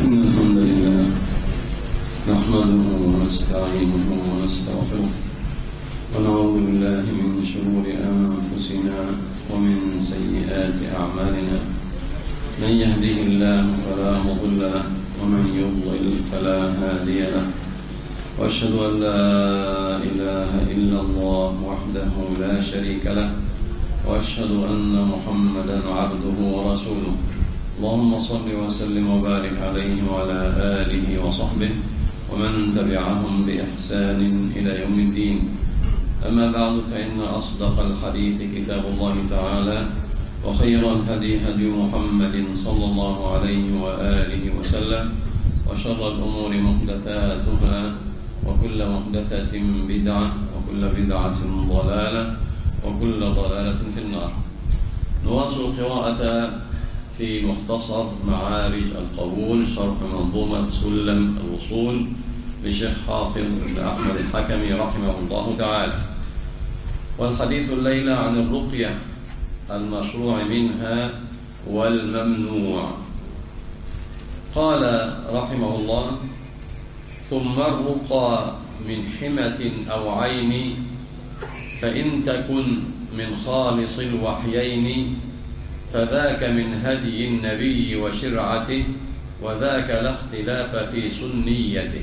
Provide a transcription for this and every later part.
إن الحمد لله نحمده ونستعينه ونستغفره ونعوذ بالله من شرور أنفسنا ومن سيئات أعمالنا. من يهده الله فلا مضل له ومن يضلل فلا هادي له، وأشهد أن لا إله إلا الله وحده لا شريك له، وأشهد أن محمدا عبده ورسوله. اللهم صل وسلم وبارك عليه وعلى آله وصحبه ومن تبعهم بإحسان إلى يوم الدين. أما بعد، فإن أصدق الحديث كتاب الله تعالى، وخير الهدي هدي محمد صلى الله عليه وآله وسلم، وشر الأمور محدثاتها، وكل محدثة بدعة، وكل بدعة ضلالة، وكل ضلالة في النار. نواصل القراءة في مختصر معارج القبول، شرح منظومة سلم الوصول لشيخ حافظ بن أحمد الحكمي رحمه الله تعالى. والحديث الليلة عن الرقية، المشروع منها والممنوع. قال رحمه الله: ثم الرقى من حمة أو عين، فإن تكن من خالص الوحيين، فذاك من هدي النبي وشرعته، وذاك لا اختلاف في سنيته.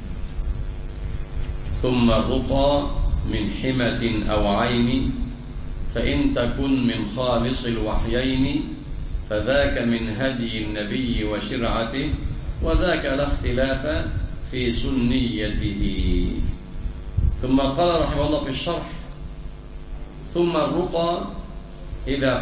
ثم الرقى من حمة أو عين، فإن تكن من خالص الوحيين، فذاك من هدي النبي وشرعته، وذاك لا اختلاف في سنيته. ثم قال رحمه الله في الشرح: ثم الرقى إذا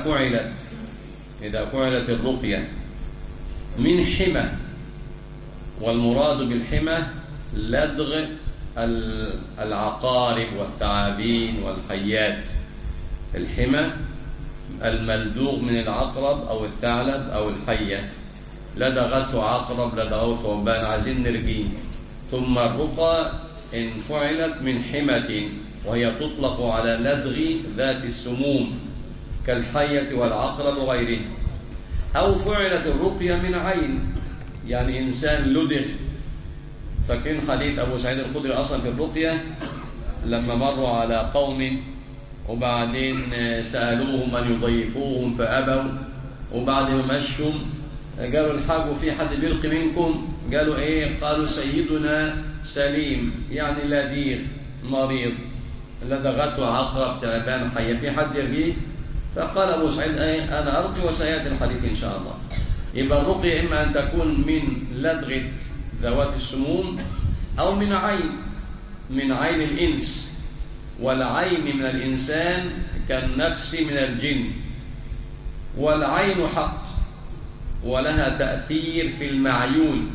فعلت الرقية من حمة، والمراد بالحمة لدغ العقارب والثعابين والحيات. الحمة الملدوغ من العقرب أو الثعلب أو الحية، لدغته عقرب، لدغته ثعبان، عايزين نرقيه. ثم الرقى إن فعلت من حمة، وهي تطلق على لدغ ذات السموم كالحية والعقرب وغيره. أو فعلت الرقية من عين، يعني إنسان لدغ. فاكرين حديث أبو سعيد الخدري أصلا في الرقية، لما مروا على قوم وبعدين سألوهم أن يضيفوهم فأبوا، وبعد ما مشوا قالوا: الحاج في حد بيرقي منكم؟ قالوا: إيه؟ قالوا: سيدنا سليم، يعني لديغ مريض، لدغته عقرب تعبان حية، في حد يرقيه؟ فقال أبو سعيد: أيه؟ أنا أرقي، وسيأتي الحديث إن شاء الله. يبقى الرقية إما أن تكون من لدغة ذوات السموم، أو من عين الإنس. والعين من الإنسان كالنفس من الجن. والعين حق، ولها تأثير في المعيون،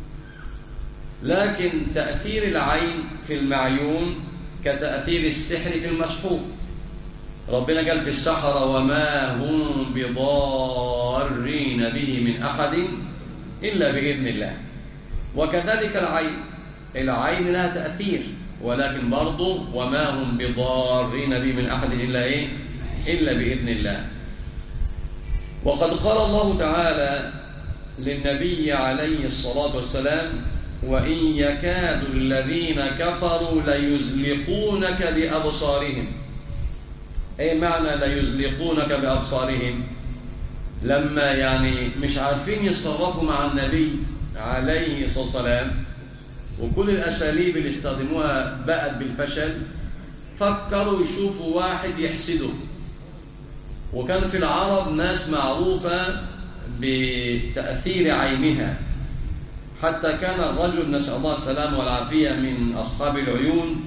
لكن تأثير العين في المعيون كتأثير السحر في المسحور. ربنا قال في السحرة: وما هم بضارين به من أحد إلا بإذن الله. وكذلك العين لها تأثير، ولكن برضو وما هم بضارين به من أحد إلا بإذن الله. وقد قال الله تعالى للنبي عليه الصلاة والسلام: وإن يكاد الذين كفروا ليزلقونك بأبصارهم. أي معنى ليزلقونك بأبصارهم؟ لما يعني مش عارفين يتصرفوا مع النبي عليه الصلاة والسلام، وكل الأساليب اللي استخدموها بقت بالفشل، فكروا يشوفوا واحد يحسده. وكان في العرب ناس معروفة بتأثير عينها، حتى كان الرجل، نسأل الله السلامة والعافية، من أصحاب العيون،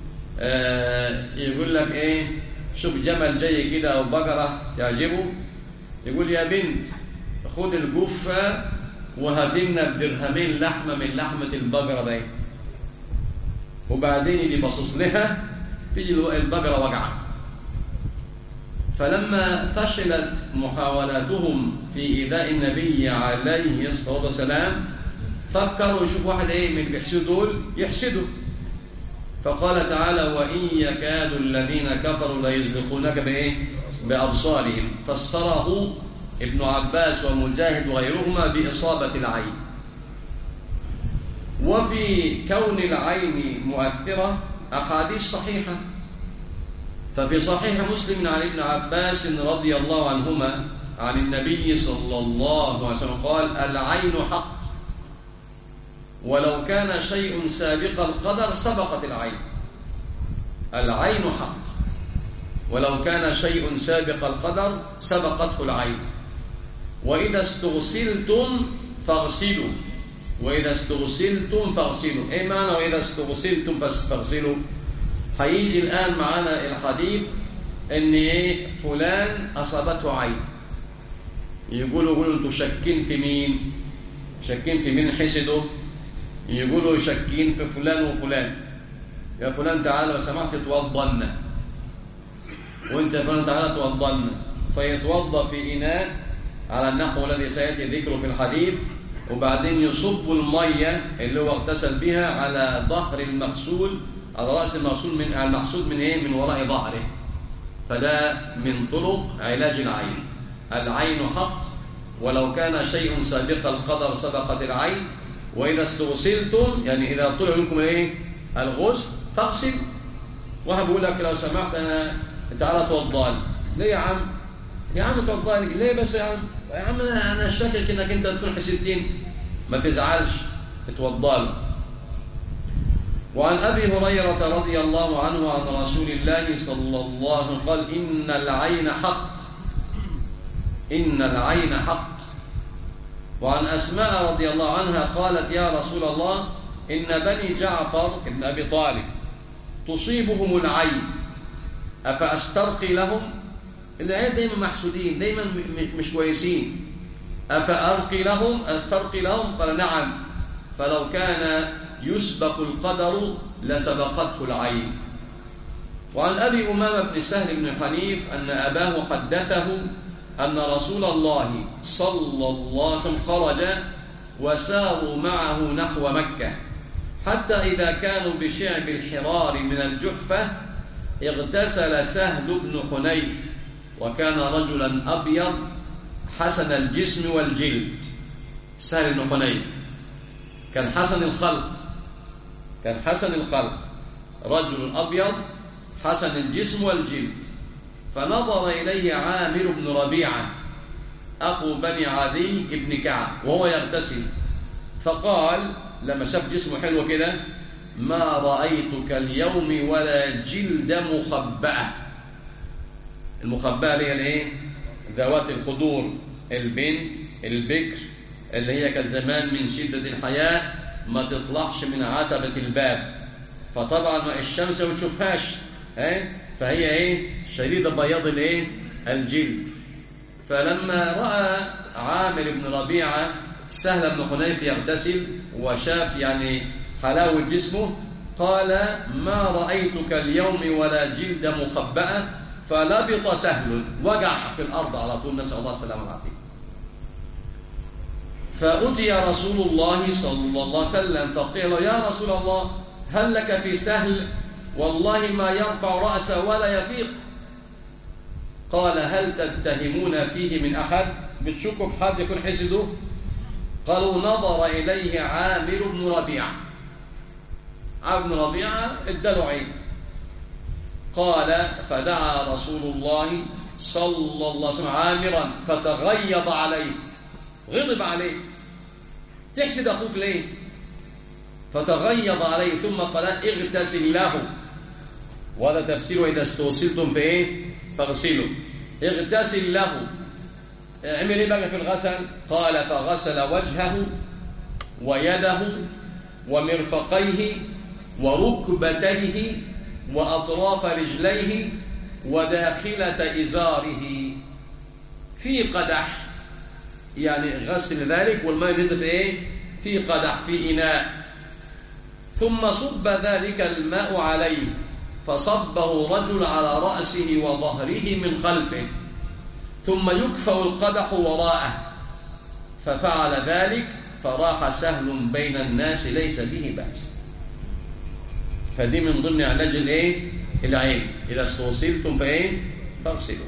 يقول لك: إيه، شوف جمل جاي كده أو بقرة تعجبه، يقول: يا بنت خد الجفة وهاتلنا بدرهمين لحمة من لحمة البقرة دي. وبعدين اللي بصص لها تيجي البقرة وجعة. فلما فشلت محاولاتهم في إيذاء النبي عليه الصلاة والسلام، فكروا يشوف واحد من اللي بيحسدوا دول يحسدوا. فقال تعالى: وإن يكاد الذين كفروا ليزلقونك بأبصارهم. فسره ابن عباس ومجاهد وغيرهما بإصابة العين. وفي كون العين مؤثرة أحاديث صحيحة. ففي صحيح مسلم عن ابن عباس رضي الله عنهما عن النبي صلى الله عليه وسلم قال: العين حق، ولو كان شيء سابق القدر سبقت العين. العين حق، ولو كان شيء سابق القدر سبقته العين. وإذا استغسلتم فاغسلوا، وإذا استغسلتم فاغسلوا. إيه معنى وإذا استغسلتم فاغسلوا؟ هيجي الآن معنا الحديث إن فلان أصابته عين، يقولوا أنتوا شاكين في مين؟ شاكين في مين حسده؟ يقولوا شاكين في فلان وفلان. يا فلان تعالى لو سمحت توضلنا، وانت يا فلان تعالى توضلنا. فيتوضا في إناء على النحو الذي سيأتي ذكره في الحديث، وبعدين يصب المية اللي هو اغتسل بها على ظهر المغسول، على رأس المغسول، من المقصود من ايه؟ من وراء ظهره. فده من طرق علاج العين. العين حق، ولو كان شيء سابق القدر سبقت العين. وإذا استغسلتم، يعني إذا طلع منكم الايه؟ الغسل، فاغسل. واحد بيقول لك لو سمحت أنا تعالى توضالي. ليه يا عم؟ يا عم توضالي ليه بس يا عم؟ يا عم أنا شاكك إنك أنت تكون حسيتين. ما تزعلش، اتوضالي. وعن أبي هريرة رضي الله عنه عن رسول الله صلى الله عليه وسلم قال: إن العين حق، إن العين حق. وعن أسماء رضي الله عنها قالت: يا رسول الله، إن بني جعفر ابن أبي طالب تصيبهم العين، أفأسترقي لهم؟ العين دايما محسودين، دايما مش كويسين. أفأرقي لهم؟ أسترقي لهم؟ قال: نعم، فلو كان يسبق القدر لسبقته العين. وعن أبي أمامة بن سهل بن حنيف أن أباه حدثه أن رسول الله صلى الله عليه وسلم خرج وساروا معه نحو مكة، حتى إذا كانوا بشعب الحرار من الجحفة اغتسل سهل بن حنيف، وكان رجلا أبيض حسن الجسم والجلد. سهل بن حنيف كان حسن الخلق، كان حسن الخلق، رجل أبيض حسن الجسم والجلد. فنظر إليه عامر بن ربيعة أخو بني عدي بن كعب وهو يغتسل، فقال لما شاف جسمه حلو كده: ما رأيتك اليوم ولا جلد مخبأة. المخبأة اللي هي الايه؟ ذوات الخدور، البنت البكر اللي هي كانت زمان من شدة الحياة ما تطلعش من عتبة الباب، فطبعا الشمس ما بتشوفهاش، فهي ايه؟ شديدة بياض الايه؟ الجلد. فلما رأى عامر بن ربيعة سهل بن حنيف يغتسل وشاف يعني حلاوة جسمه، قال: ما رأيتك اليوم ولا جلد مخبأة. فلبط سهل، وقع في الأرض على طول، نسأل الله السلامة والعافية. فأتي رسول الله صلى الله عليه وسلم فقيل: يا رسول الله، هل لك في سهل؟ والله ما يرفع رأسه ولا يفيق. قال: هل تتهمون فيه من أحد؟ بتشكوا في حد يكون حسده؟ قالوا: نظر إليه عامر بن ربيعة. عامر بن ربيعة اداله عين. قال: فدعا رسول الله صلى الله عليه وسلم عامرا فتغيظ عليه، غضب عليه: تحسد أخوك ليه؟ فتغيظ عليه، ثم قال: اغتسل له. وهذا تفسير وإذا استغسلتم في ايه؟ فاغسلوا. اغتسل له. اعمل ايه بقى في الغسل؟ قال: فغسل وجهه ويده ومرفقيه وركبتيه وأطراف رجليه وداخلة إزاره في قدح، يعني غسل ذلك والماء ينزل ايه؟ في قدح، في إناء. ثم صب ذلك الماء عليه، فصبه رجل على رأسه وظهره من خلفه، ثم يكفأ القدح وراءه، ففعل ذلك فراح سهل بين الناس ليس به بأس. فدي من ضمن علاج الايه؟ العين. إذا استوصلتم فايه؟ فاغسلوا.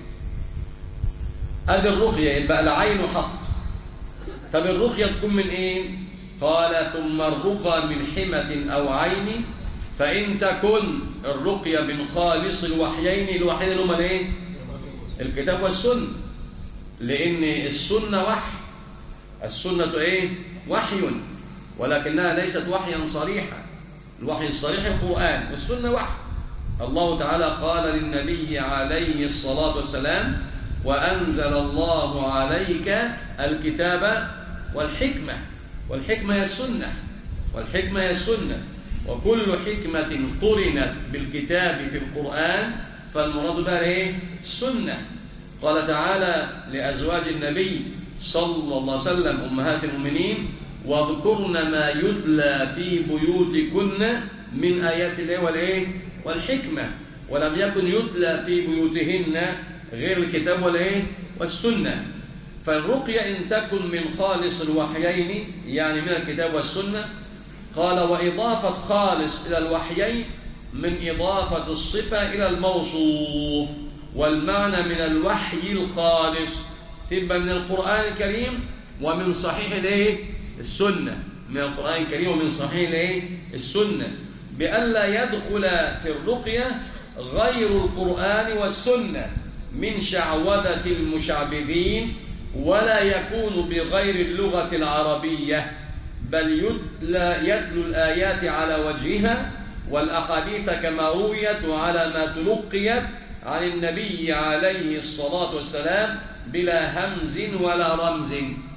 ادي الرقية، يبقى العين حق. طب الرقية تكون من ايه؟ قال ثم الرقى من حمة أو عين، فإن تكن الرقية من خالص الوحيين اللي هما الايه؟ الكتاب والسنة، لأن السنة وحي. السنة ايه؟ وحي، ولكنها ليست وحيا صريحا. الوحي الصريح القرآن، والسنة وحي. الله تعالى قال للنبي عليه الصلاة والسلام: وأنزل الله عليك الكتاب والحكمة. والحكمة هي السنة، والحكمة هي السنة. وكل حكمة قرنت بالكتاب في القرآن فالمراد بها ايه؟ السنة. قال تعالى لأزواج النبي صلى الله عليه وسلم أمهات المؤمنين: واذكرن ما يتلى في بيوتكن من آيات الله والحكمة. ولم يكن يتلى في بيوتهن غير الكتاب والسنة. فالرقية إن تكن من خالص الوحيين، يعني من الكتاب والسنة. قال: وإضافة خالص إلى الوحيين من إضافة الصفة إلى الموصوف، والمعنى من الوحي الخالص تبقى من القرآن الكريم ومن صحيح السنة. من القرآن الكريم ومن صحيح السنة، بألا يدخل في الرقية غير القرآن والسنة من شعوذة المشعبذين، ولا يكون بغير اللغة العربية، بل يتلو الآيات على وجهها، والأحاديث كما رويت وعلى ما تلقيت عن النبي عليه الصلاة والسلام بلا همز ولا رمز.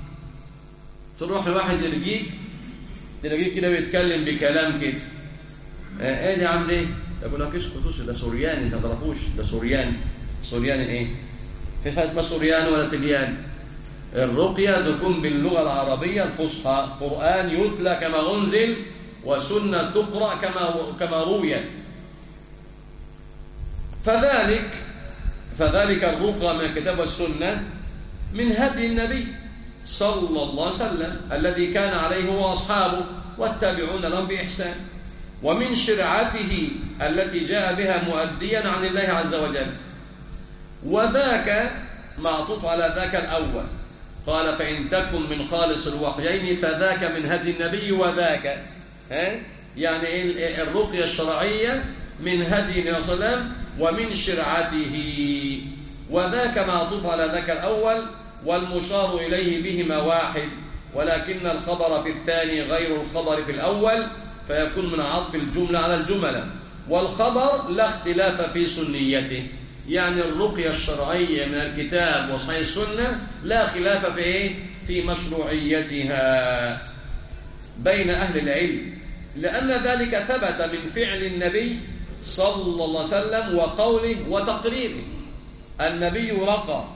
تروح لواحد تلاقيه كده بيتكلم بكلام كده: ايه ده عامل ايه؟ يقول لك اسكت، ده سورياني، انت ما تعرفوش، ده سورياني ايه؟ مفيش حاجه اسمها سورياني ولا تلياني. الرقية تكون باللغة العربية الفصحى، قرآن يتلى كما أنزل، وسنة تقرأ كما رويت. فذلك الرقى من الكتاب والسنة من هدي النبي صلى الله عليه وسلم الذي كان عليه هو وأصحابه والتابعون لهم بإحسان، ومن شرعته التي جاء بها مؤديا عن الله عز وجل. وذاك معطوف على ذاك الأول. قال: فإن تكن من خالص الوحيين فذاك من هدي النبي. وذاك يعني الرقية الشرعية من هدي النبي صلى الله عليه وسلم ومن شرعته. وذاك معطوف على ذاك الأول، والمشار إليه بهما واحد، ولكن الخبر في الثاني غير الخبر في الأول، فيكون من عطف الجملة على الجملة. والخبر لا اختلاف في سنيته، يعني الرقية الشرعية من الكتاب وصحيح السنة لا خلاف في مشروعيتها بين أهل العلم، لأن ذلك ثبت من فعل النبي صلى الله عليه وسلم وقوله وتقريره. النبي رقى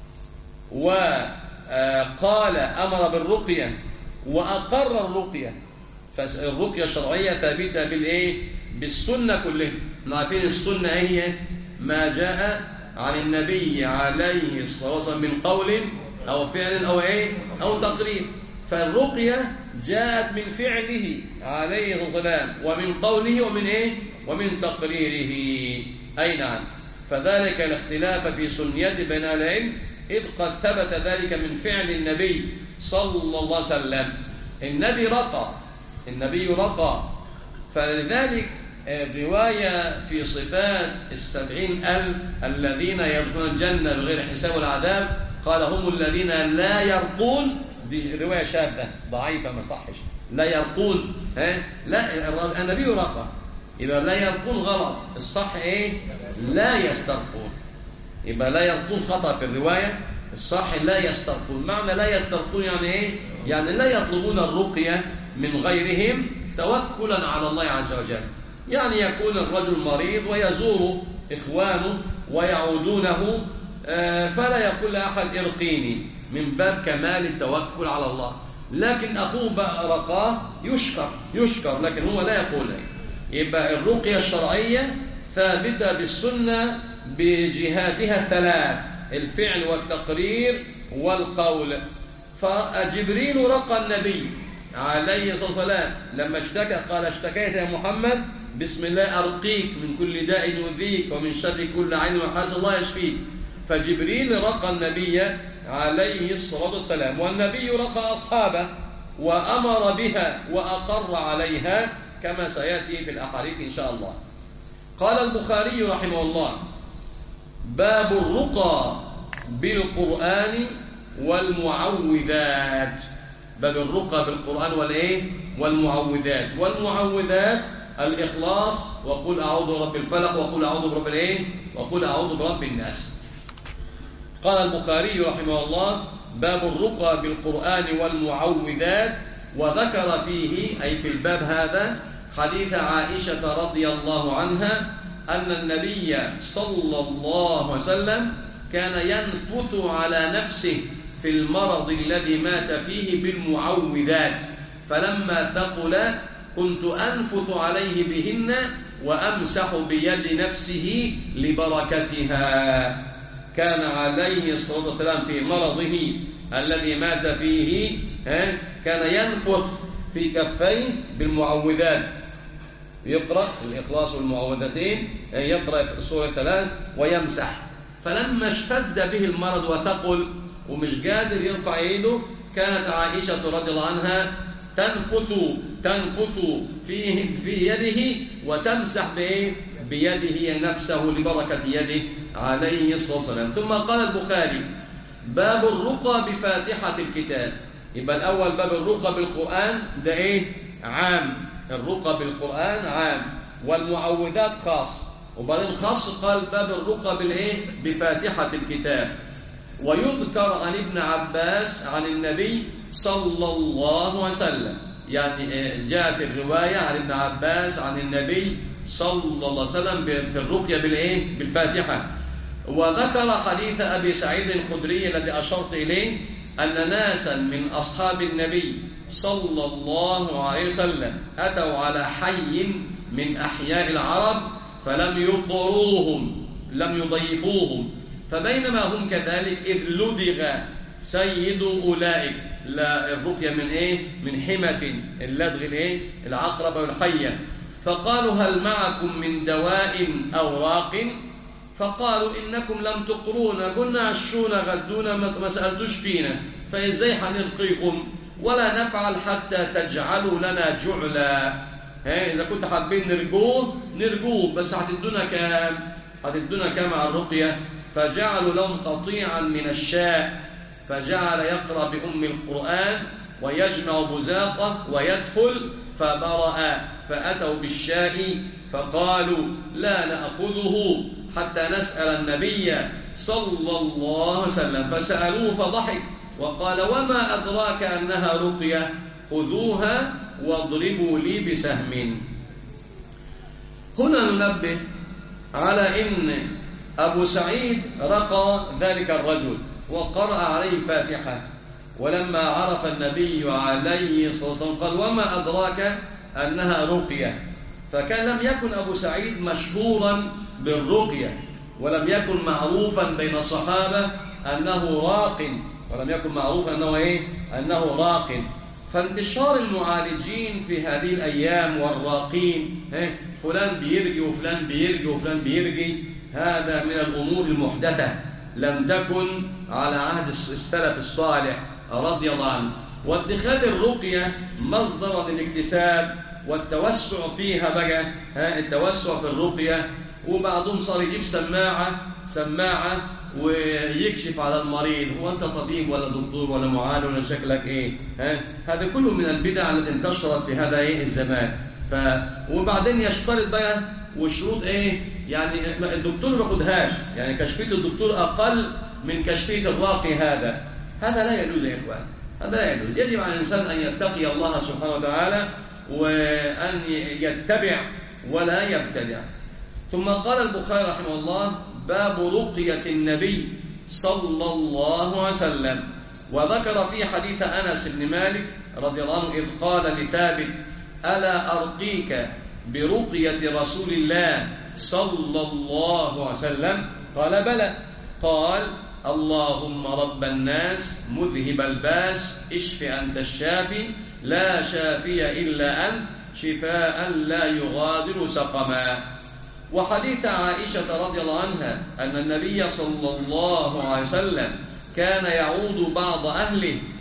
وقال أمر بالرقية وأقر الرقية، فالرقية الشرعية ثابتة بالسنة كلها. عارفين السنة هي ما جاء عن النبي عليه الصلاة والسلام من قول أو فعل أو تقرير. فالرقية جاءت من فعله عليه الصلاة والسلام ومن قوله ومن تقريره. أي نعم. فذلك الاختلاف في سنيته بين أهل العلم، إذ قد ثبت ذلك من فعل النبي صلى الله عليه وسلم. النبي رقى. فلذلك الرواية في صفات 70,000 الذين يدخلون الجنة بغير حساب والعذاب، قال: هم الذين لا يرقون. دي رواية شاذة ضعيفة ما صحش. لا يرقون، لا، النبي رقى. إذا لا يرقون غلط، الصح لا يسترقون. يبقى لا يرقون خطأ في الرواية، الصح لا يسترقون. معنى لا يسترقون يعني يعني لا يطلبون الرقية من غيرهم توكلا على الله عز وجل. يعني يكون الرجل مريض ويزور إخوانه ويعودونه، فلا يقول لأحد ارقيني، من باب كمال التوكل على الله. لكن أخوه رقاه يشكر، لكن هو لا يقول. يبقى الرقية الشرعية ثابتة بالسنة بجهاتها الثلاث: الفعل والتقرير والقول. فجبريل رقى النبي عليه الصلاة والسلام لما اشتكى، قال: اشتكيت يا محمد، بسم الله أرقيك من كل داء يؤذيك ومن شر كل عين وحاسد الله يشفيك. فجبريل رقى النبي عليه الصلاة والسلام، والنبي رقى أصحابه وأمر بها وأقر عليها كما سيأتي في الأحاديث إن شاء الله. قال البخاري رحمه الله: باب الرقى بالقرآن والمعوذات. باب الرقى بالقرآن والمعوذات. والمعوذات الإخلاص، وقل أعوذ برب الفلق، وقل أعوذ برب وقل أعوذ برب الناس. قال البخاري رحمه الله: باب الرقى بالقرآن والمعوذات. وذكر فيه أي في الباب هذا حديث عائشة رضي الله عنها أن النبي صلى الله عليه وسلم كان ينفث على نفسه في المرض الذي مات فيه بالمعوذات، فلما ثقل كنت أنفث عليه بهن وأمسح بيد نفسه لبركتها. كان عليه الصلاة والسلام في مرضه الذي مات فيه كان ينفث في كفيه بالمعوذات، يقرأ الإخلاص والمعوذتين، يقرأ السورة 3 ويمسح. فلما اشتد به المرض وثقل ومش قادر يرفع يده، كانت عائشة رضي الله عنها تنفث في يده وتمسح بيده نفسه لبركة يده عليه الصلاة والسلام. ثم قال البخاري: باب الرقى بفاتحة الكتاب. يبقى الأول باب الرقى بالقرآن ده عام، الرقى بالقرآن عام، والمعوذات خاص. وبعدين خاص قال باب الرقى بفاتحة الكتاب. ويذكر عن ابن عباس عن النبي صلى الله عليه وسلم، يعني جاءت الرواية عن ابن عباس عن النبي صلى الله عليه وسلم في الرقية بالفاتحة. وذكر حديث أبي سعيد الخدري الذي أشرت إليه أن ناسا من أصحاب النبي صلى الله عليه وسلم أتوا على حي من أحياء العرب فلم يطروهم، لم يضيفوهم، فبينما هم كذلك إذ لدغ سيد أولئك. لا الرقية من حمة اللدغ العقرب والحية. فقالوا: هل معكم من دواء أو راق؟ فقالوا: إنكم لم تقرونا، قلنا عشونا غدونا ما سألتوش فينا، فإزاي حنرقيكم ولا نفعل حتى تجعلوا لنا جعلا. إذا كنت حابين نرجوه بس هتدونا كام على الرقية؟ فجعلوا لهم قطيعا من الشاء، فجعل يقرأ بأم القرآن ويجمع بزاقه ويدفل، فبرأ. فأتوا بالشاء فقالوا: لا نأخذه حتى نسأل النبي صلى الله عليه وسلم. فسألوه فضحك وقال: وما أدراك أنها رقية؟ خذوها واضربوا لي بسهم. هنا ننبه على إن أبو سعيد رقى ذلك الرجل وقرأ عليه الفاتحة، ولما عرف النبي عليه الصلاة والسلام قال: وما أدراك أنها رقية؟ فكان لم يكن أبو سعيد مشهورا بالرقية، ولم يكن معروفا بين الصحابة أنه راق، ولم يكن معروفا أنه راق. فانتشار المعالجين في هذه الأيام والراقين، فلان بيرجي وفلان بيرجي وفلان بيرجي، هذا من الأمور المحدثة لم تكن على عهد السلف الصالح رضي الله عنه. واتخاذ الرقية مصدر للاكتساب والتوسع فيها بقى، التوسع في الرقية. وبعضهم صار يجيب سماعة ويكشف على المريض: هو أنت طبيب ولا دكتور ولا معالج ولا شكلك هذا كله من البدع التي انتشرت في هذا الزمان. وبعدين يشترط بقى وشروط يعني الدكتور ما ياخدهاش، يعني كشفية الدكتور أقل من كشفية الراقي. هذا لا يجوز يا إخوان، هذا لا يجوز. يجب على الإنسان أن يتقي الله سبحانه وتعالى وأن يتبع ولا يبتدع. ثم قال البخاري رحمه الله: باب رقية النبي صلى الله عليه وسلم. وذكر في حديث أنس بن مالك رضي الله عنه إذ قال لثابت: ألا أرقيك برقية رسول الله صلى الله عليه وسلم؟ قال: بلى. قال: اللهم رب الناس مذهب الباس اشف أنت الشافي لا شافي إلا أنت شفاء لا يغادر سقما. وحديث عائشة رضي الله عنها أن النبي صلى الله عليه وسلم كان يعود بعض أهله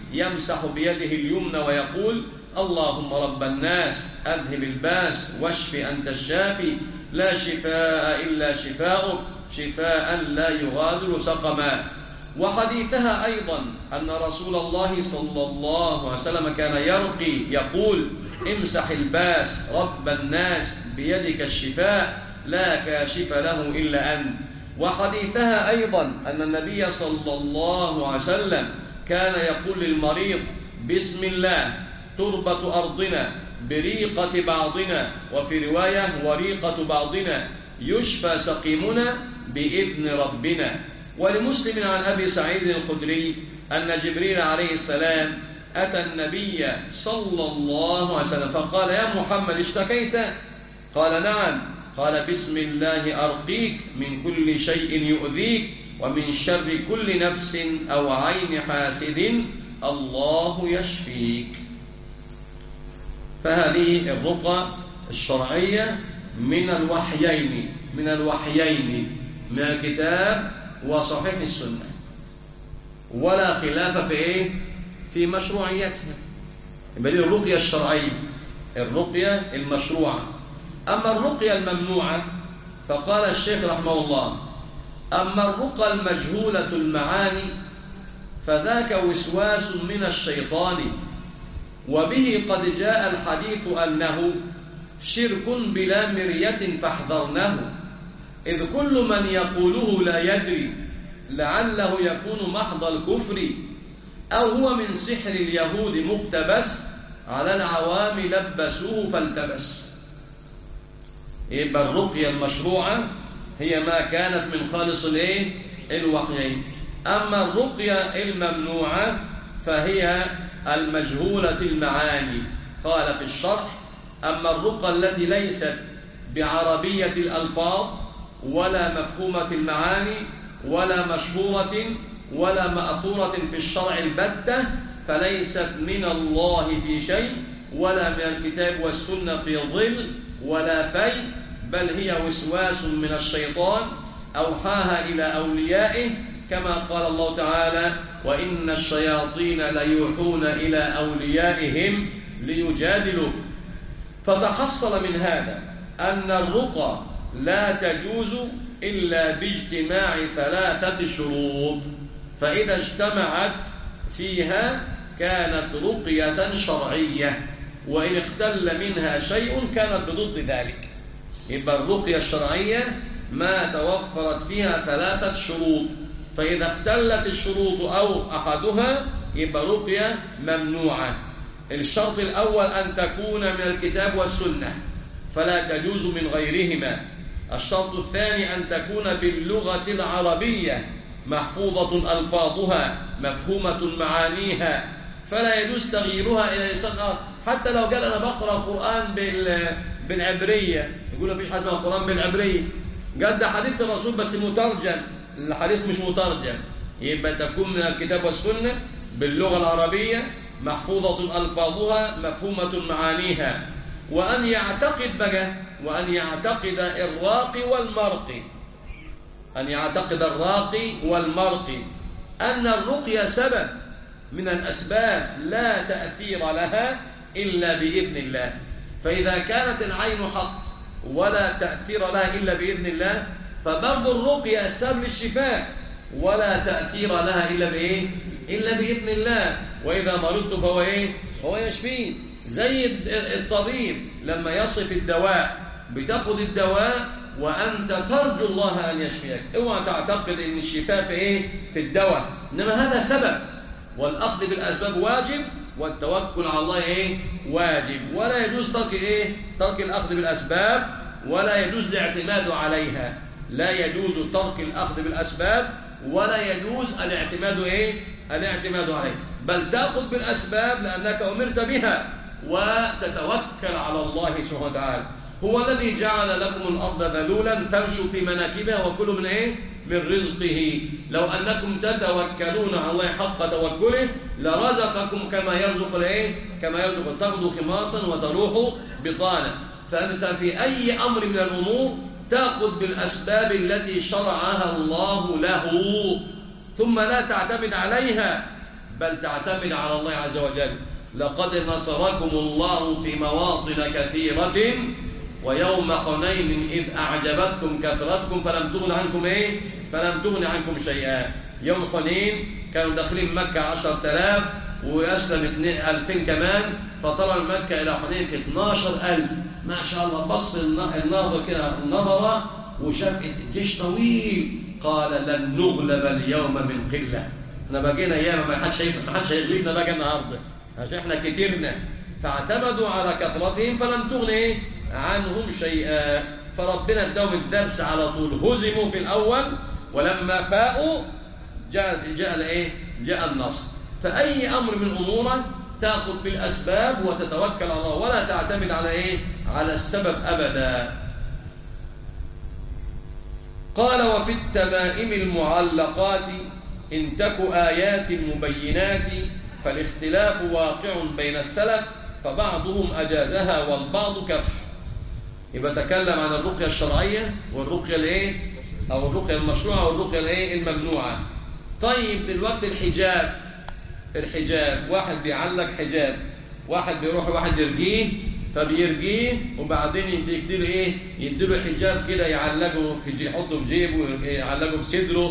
يمسح بيده اليمنى ويقول اللهم رب الناس أذهب الباس واشف أنت الشافي لا شفاء إلا شفاؤك شفاء لا يغادر سقما. وحديثها أيضا أن رسول الله صلى الله عليه وسلم كان يرقي يقول امسح الباس رب الناس بيدك الشفاء لا كاشف له إلا أنت. وحديثها أيضا أن النبي صلى الله عليه وسلم كان يقول للمريض بسم الله تربة أرضنا بريقة بعضنا، وفي رواية وريقة بعضنا، يشفى سقيمنا بإذن ربنا. ولمسلم عن أبي سعيد الخدري أن جبريل عليه السلام أتى النبي صلى الله عليه وسلم فقال يا محمد اشتكيت؟ قال نعم. قال بسم الله أرقيك من كل شيء يؤذيك ومن شر كل نفس أو عين حاسد الله يشفيك. فهذه الرقى الشرعية من الوحيين من الكتاب وصحيح السنة، ولا خلاف في مشروعيتها. يبقى دي الرقية الشرعية، الرقية المشروعة. أما الرقية الممنوعة فقال الشيخ رحمه الله أما الرقى المجهولة المعاني فذاك وسواس من الشيطان، وبه قد جاء الحديث أنه شرك بلا مرية فاحذرنه، إذ كل من يقوله لا يدري لعله يكون محض الكفر، أو هو من سحر اليهود مقتبس على العوام لبسوه فالتبس. يبقى الرقية المشروعة هي ما كانت من خالص الوحيين. أما الرقية الممنوعة فهي المجهولة المعاني. قال في الشرح أما الرقى التي ليست بعربية الألفاظ ولا مفهومة المعاني ولا مشهورة ولا مأثورة في الشرع البتة فليست من الله في شيء ولا من الكتاب والسنة في ظل ولا في، بل هي وسواس من الشيطان أوحاها إلى أوليائه، كما قال الله تعالى وإن الشياطين ليوحون إلى أوليائهم ليجادلوا. فتحصل من هذا أن الرقى لا تجوز إلا باجتماع 3 شروط، فإذا اجتمعت فيها كانت رقية شرعية، وإن اختل منها شيء كانت بضد ذلك. يبقى الرقية الشرعية ما توفرت فيها 3 شروط، فإذا اختلت الشروط أو أحدها يبقى رقية ممنوعة. الشرط الأول أن تكون من الكتاب والسنة فلا تجوز من غيرهما. الشرط الثاني أن تكون باللغة العربية محفوظة ألفاظها مفهومة معانيها، فلا يجوز تغييرها إلى لسان آخر. حتى لو قال أنا بقرأ القرآن بالعبرية، يقول مفيش حاجة اسمها القرآن بالعبرية، قد ده حديث الرسول بس مترجم، الحديث مش مترجم. يبقى تكون من الكتاب والسنة باللغة العربية محفوظة ألفاظها مفهومة معانيها. وأن يعتقد بقى وأن يعتقد الراقي والمرقي، أن يعتقد الراقي والمرقي أن الرقية سبب من الأسباب لا تأثير لها إلا بإذن الله. فإذا كانت العين حق ولا تأثير لها إلا بإذن الله فبرضو الرقية سبب الشفاء ولا تأثير لها إلا بإذن الله. وإذا مرضت فهو يشفين. زي الطبيب لما يصف الدواء بتاخد الدواء وأنت ترجو الله أن يشفيك. اوعى تعتقد أن الشفاء في الدواء، إنما هذا سبب، والأخذ بالأسباب واجب والتوكل على الله واجب. ولا يجوز ترك الأخذ بالأسباب ولا يجوز الاعتماد عليها. لا يجوز ترك الأخذ بالأسباب ولا يجوز الاعتماد عليها، بل تأخذ بالأسباب لأنك أمرت بها وتتوكل على الله سبحانه وتعالى. هو الذي جعل لكم الأرض ذلولا فامشوا في مناكبها وكلوا من رزقه. لو أنكم تتوكلون على الله حق توكله لرزقكم كما يرزق تغدو خماصا وتروح بطانا. فأنت في أي أمر من الأمور تأخذ بالأسباب التي شرعها الله له، ثم لا تعتمد عليها، بل تعتمد على الله عز وجل. لقد نصركم الله في مواطن كثيرة ويوم حنين إذ أعجبتكم كثرتكم فلم تغن عنكم شيئا. يوم حنين كانوا داخلين مكة 10,000 وأسلم 2000 كمان، فطلع من مكة إلى حنين في 12,000. ما شاء الله، بص الناظر كده نظر وشاف الجيش طويل، قال لن نغلب اليوم من قلة. احنا بقينا ايام ما حدش هيغلبنا بقى النهارده عشان احنا كترنا. فاعتمدوا على كثرتهم فلم تغن عنهم شيئا. فربنا اداهم الدرس على طول، هزموا في الاول ولما فاقوا جاء النصر. فاي امر من امورك تاخذ بالاسباب وتتوكل على الله ولا تعتمد على السبب ابدا. قال وفي التمائم المعلقات إن تك آيات مبينات فالاختلاف واقع بين السلف فبعضهم أجازها والبعض كف. يبقى تكلم عن الرقية الشرعية والرقية أو الرقية المشروعة والرقية الممنوعة. طيب دلوقتي الحجاب واحد بيعلق حجاب، واحد بيروح واحد يرجيه فبيرجيه وبعدين يديله حجاب كده يعلقه يحطه في جيبه يعلقه بصدره.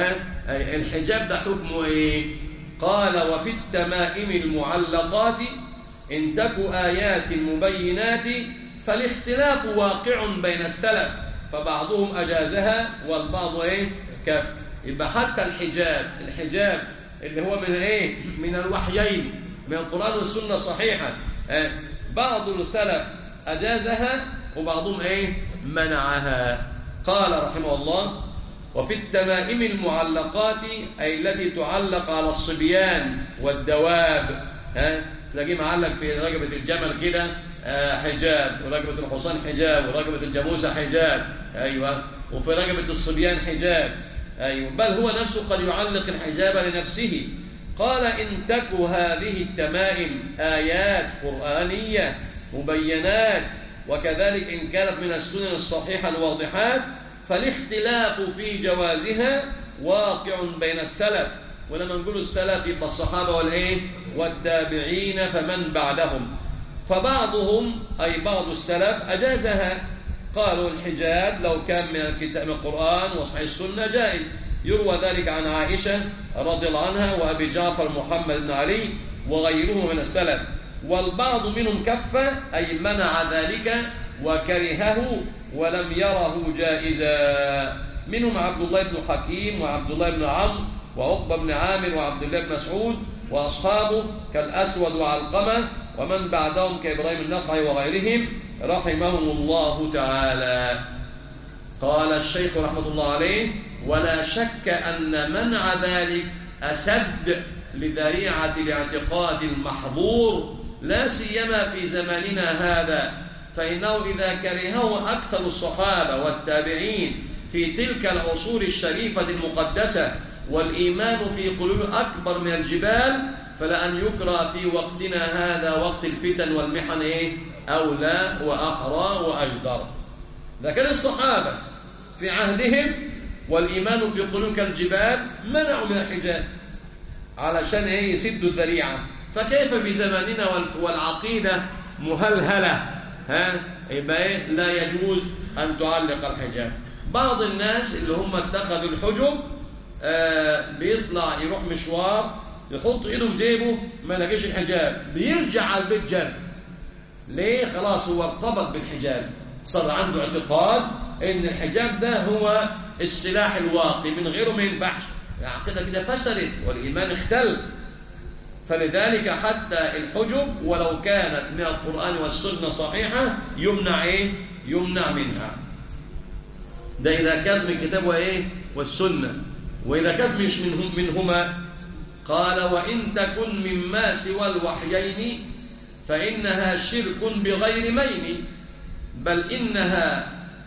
الحجاب ده حكمه ايه؟ قال وفي التمائم المعلقات إن تك آيات مبينات فالاختلاف واقع بين السلف فبعضهم أجازها والبعض كف. يبقى حتى الحجاب اللي هو من الوحيين من القرآن والسنة صحيحة، بعض السلف أجازها وبعضهم منعها. قال رحمه الله وفي التمائم المعلقات أي التي تعلق على الصبيان والدواب، تلاقيه معلق في رقبة الجمل كده حجاب، ورقبة الحصان حجاب، ورقبة الجاموسة حجاب، أيوة، وفي رقبة الصبيان حجاب، أيوة، بل هو نفسه قد يعلق الحجاب لنفسه. قال إن تك هذه التمائم آيات قرآنية مبينات وكذلك إن كانت من السنن الصحيحة الواضحات فالاختلاف في جوازها واقع بين السلف. ولما نقول السلف يبقى الصحابة والتابعين فمن بعدهم. فبعضهم أي بعض السلف أجازها، قالوا الحجاب لو كان من القرآن وصحيح السنة جائز. يروى ذلك عن عائشة رضي الله عنها وأبي جعفر محمد بن علي وغيرهم من السلف. والبعض منهم كف أي منع ذلك وكرهه ولم يره جائزا. منهم عبد الله بن حكيم وعبد الله بن عمرو وعقبة بن عامر وعبد الله بن مسعود وأصحابه كالأسود وعلقمة ومن بعدهم كإبراهيم النخعي وغيرهم رحمهم الله تعالى. قال الشيخ رحمة الله عليه ولا شك أن منع ذلك أسد لذريعة الاعتقاد المحظور لا سيما في زماننا هذا، فإنه إذا كرهه أكثر الصحابة والتابعين في تلك العصور الشريفة المقدسة والإيمان في قلوب أكبر من الجبال فلأن يكره في وقتنا هذا وقت الفتن والمحن أولى وأحرى وأجدر. ده كان الصحابة في عهدهم والإيمان في قلوب كالجبال منعوا من الحجاب علشان يسدوا الذريعة، فكيف بزماننا والعقيدة مهلهلة يبقى لا يجوز أن تعلق الحجاب. بعض الناس اللي هم اتخذوا الحجب بيطلع يروح مشوار يحط ايده في جيبه ما لقيش الحجاب بيرجع على البيت جاب. ليه؟ خلاص هو ارتبط بالحجاب، صار عنده اعتقاد ان الحجاب ده هو السلاح الواقي من غيره ما ينفعش، العقيدة كده فسدت والإيمان اختل. فلذلك حتى الحجب ولو كانت من القرآن والسنة صحيحة يمنع منها. ده إذا كانت من كتاب والسنة، وإذا كانت مش منهما قال وإن تكن مما سوى الوحيين فإنها شرك بغير مين، بل إنها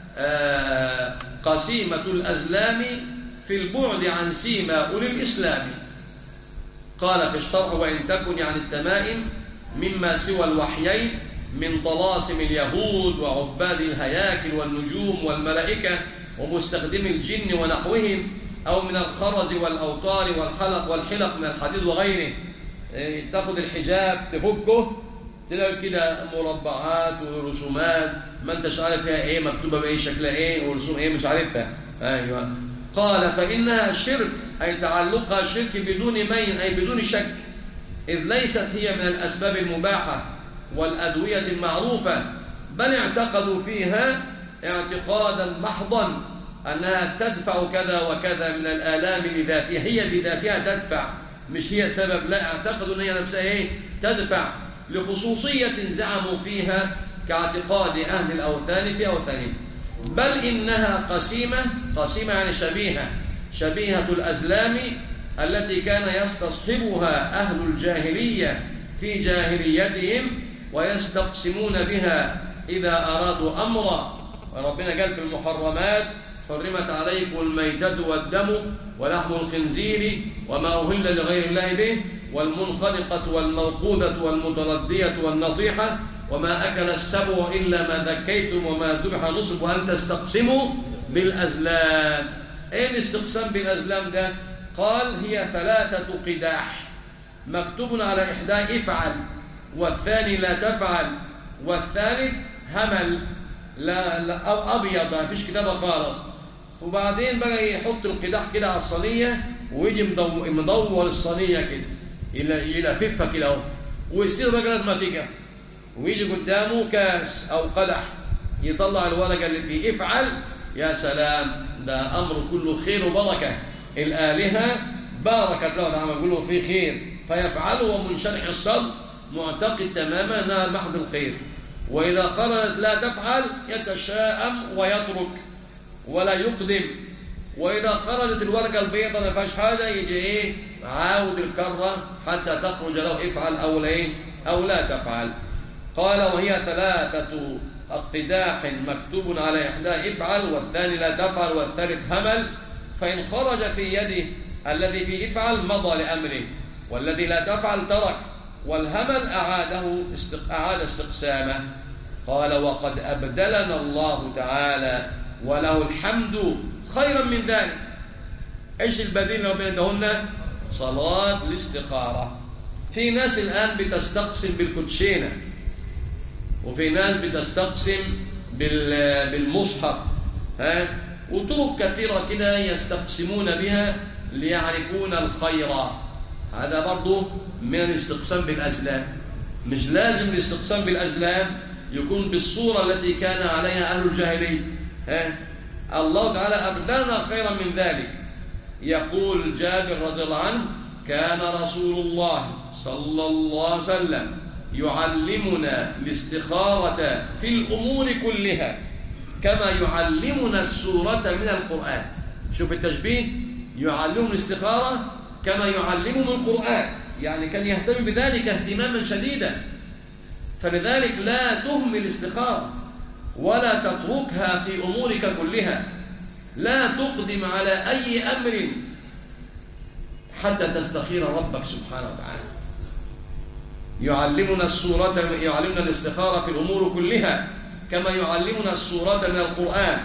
قسيمة الأزلام في البعد عن سيما أولي الإسلام. قال في الشرح وإن تكن يعني التمائم مما سوى الوحيين من طلاسم اليهود وعباد الهياكل والنجوم والملائكة ومستخدم الجن ونحوهم أو من الخرز والأوتار والحلق من الحديد وغيره. تاخد الحجاب تفكه تلاقي كده مربعات ورسومات ما انتش عارف فيها ايه، مكتوبه بايه، شكلها ايه، ورسوم ايه مش عارفها. ايوه. قال فانها شرك، اي تعلقها شرك بدون مين، اي بدون شك، اذ ليست هي من الاسباب المباحه والادويه المعروفه، بل اعتقدوا فيها اعتقادا محضا انها تدفع كذا وكذا من الالام لذاتها، هي بذاتها تدفع، مش هي سبب، لا، اعتقدوا ان هي نفسها ايه تدفع لخصوصية زعموا فيها كاعتقاد أهل الأوثان في أوثانهم. بل إنها قسيمة يعني شبيهة الأزلام التي كان يستصحبها أهل الجاهلية في جاهليتهم ويستقسمون بها إذا أرادوا أمرا. وربنا قال في المحرمات حرمت عليكم الميتة والدم ولحم الخنزير وما أهل لغير الله به والمنخنقة والموقوذة والمتردية والنطيحة وما أكل السبع إلا ما ذكيتم وما ذبح نصب وأن تستقسموا بالأزلام. إيه الاستقسام بالأزلام ده؟ قال هي 3 قداح مكتوب على إحدى افعل والثاني لا تفعل والثالث همل لا أبيض ما فيش كتابة خالص. وبعدين بقى يحط القداح كده على الصينية ويجي مدور الصينية كده يلففها كده اهو، ويصير بقى لما تيجي ويجي قدامه كاس أو قدح يطلع الورقة اللي فيه افعل. يا سلام، ده أمر كله خير وبركة، الآلهة باركت له، نعم يقول له فيه خير فيفعله ومنشرح الصدر معتقد تماما أنها محض الخير. وإذا خرجت لا تفعل يتشائم ويترك ولا يقدم. وإذا خرجت الورقة البيضاء ما فيهاش حاجة يجي إيه عاود الكرة حتى تخرج له افعل أو إيه أو لا تفعل. قال وهي 3 قداح مكتوب على إحدى افعل والثاني لا تفعل والثالث همل، فإن خرج في يده الذي في افعل مضى لأمره والذي لا تفعل ترك والهمل أعاد استقسامه. قال وقد أبدلنا الله تعالى وله الحمد خيرا من ذلك. ايش البديل ربنا اداهن؟ صلاة الاستخارة. في ناس الآن بتستقسم بالكوتشينة، وفي ناس بتستقسم بالمصحف، وطرق كثيرة كده يستقسمون بها ليعرفون الخير. هذا برضو من الاستقسام بالأزلام. مش لازم الاستقسام بالأزلام يكون بالصورة التي كان عليها أهل الجاهلية. الله تعالى أبدلنا خيرا من ذلك. يقول جابر رضي الله عنه كان رسول الله صلى الله عليه وسلم يعلمنا الاستخارة في الأمور كلها كما يعلمنا السورة من القرآن. شوف التشبيه، يعلمنا الاستخارة كما يعلمنا القرآن، يعني كان يهتم بذلك اهتماما شديدا. فلذلك لا تهمل الاستخارة ولا تتركها في أمورك كلها، لا تقدم على أي أمر حتى تستخير ربك سبحانه وتعالى. يعلمنا الاستخارة في الأمور كلها كما يعلمنا السورة من القرآن.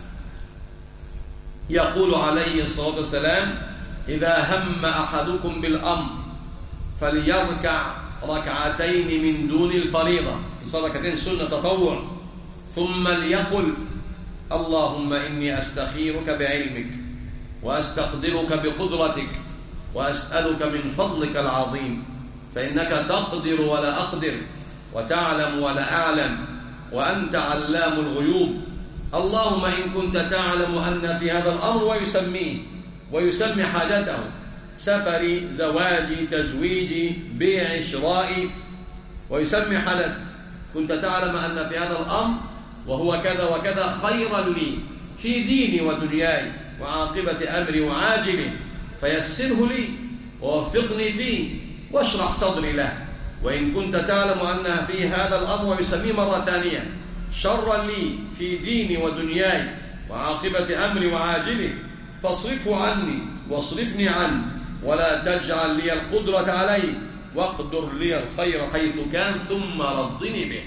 يقول عليه الصلاة والسلام إذا هم أحدكم بالأمر فليركع ركعتين من دون الفريضة، ركعتين سنة تطوع، ثم ليقل اللهم إني أستخيرك بعلمك وأستقدرك بقدرتك وأسألك من فضلك العظيم فإنك تقدر ولا أقدر وتعلم ولا أعلم وأنت علام الغيوب. اللهم إن كنت تعلم أن في هذا الأمر ويسمي حاجته سفري زواجي تزويجي بيع شرائي ويسمي حالته، كنت تعلم أن في هذا الأمر وهو كذا وكذا خيرا لي في ديني ودنياي وعاقبة أمري وعاجله فيسره لي ووفقني فيه واشرح صدري له. وإن كنت تعلم أن في هذا الأمر ويسميه مرة ثانية شرا لي في ديني ودنياي وعاقبة أمري وعاجله فاصرفه عني واصرفني عنه ولا تجعل لي القدرة عليه واقدر لي الخير حيث كان ثم ردني به.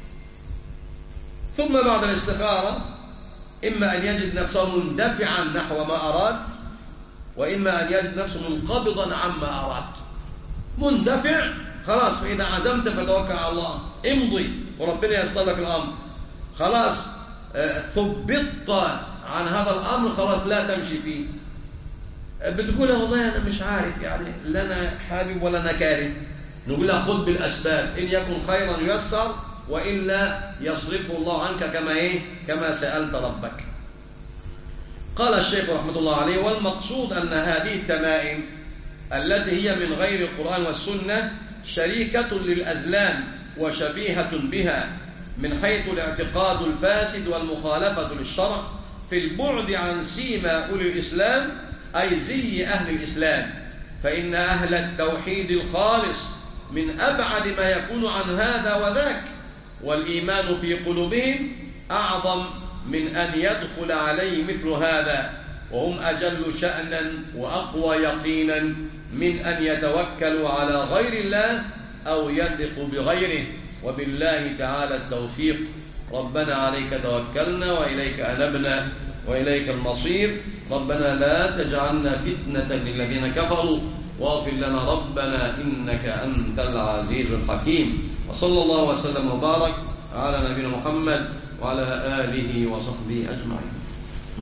ثم بعد الاستخارة إما أن يجد نفسه مندفعا نحو ما أراد وإما أن يجد نفسه منقبضا عما أراد مندفع. خلاص، فإذا عزمت فتوكل على الله، امضي وربنا ييسر لك الأمر. خلاص ثبطت عن هذا الأمر، خلاص لا تمشي فيه. بتقول والله أنا مش عارف، يعني لا أنا حابب ولا أنا كاره، نقول لها خذ بالأسباب، إن يكن خيرا ييسر وإلا يصرفه الله عنك كما سألت ربك. قال الشيخ رحمة الله عليه: والمقصود أن هذه التمائم التي هي من غير القرآن والسنة شريكة للأزلام وشبيهة بها من حيث الاعتقاد الفاسد والمخالفة للشرع في البعد عن سيما أولي الإسلام، أي زي أهل الإسلام، فإن أهل التوحيد الخالص من أبعد ما يكون عن هذا وذاك، والإيمان في قلوبهم أعظم من أن يدخل عليه مثل هذا، وهم أجل شأنا وأقوى يقينا من أن يتوكلوا على غير الله أو يثقوا بغيره. وبالله تعالى التوفيق. ربنا عليك توكلنا وإليك أنبنا وإليك المصير. ربنا لا تجعلنا فتنة للذين كفروا، واغفر لنا ربنا إنك أنت العزيز الحكيم. وصلى الله وسلم وبارك على نبينا محمد وعلى آله وصحبه أجمعين.